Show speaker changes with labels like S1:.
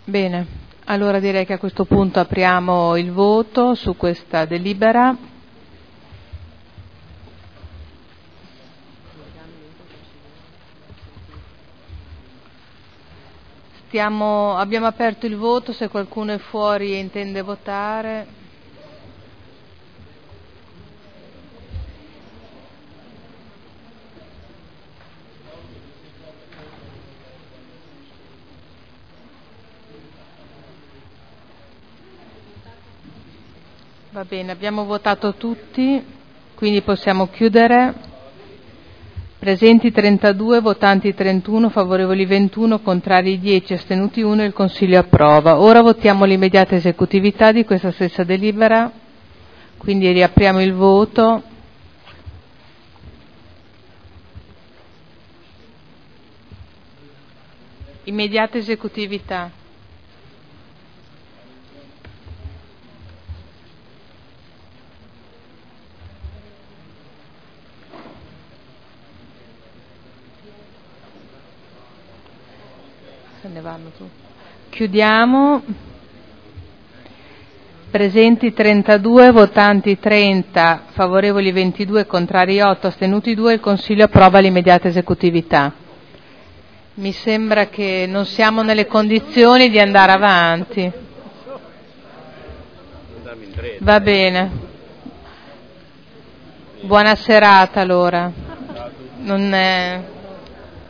S1: Bene, allora direi che a questo punto apriamo il voto su questa delibera. Abbiamo aperto il voto, se qualcuno è fuori e intende votare. Va bene, abbiamo votato tutti, quindi possiamo chiudere. Presenti 32, votanti 31, favorevoli 21, contrari 10, astenuti 1, il Consiglio approva. Ora votiamo l'immediata esecutività di questa stessa delibera, quindi riapriamo il voto. Immediata esecutività. Se ne vanno tutti. Chiudiamo. Presenti 32, votanti 30, favorevoli 22, contrari 8, astenuti 2, il Consiglio approva l'immediata esecutività. Mi sembra che non siamo nelle condizioni di andare avanti. Va bene. Buona serata allora.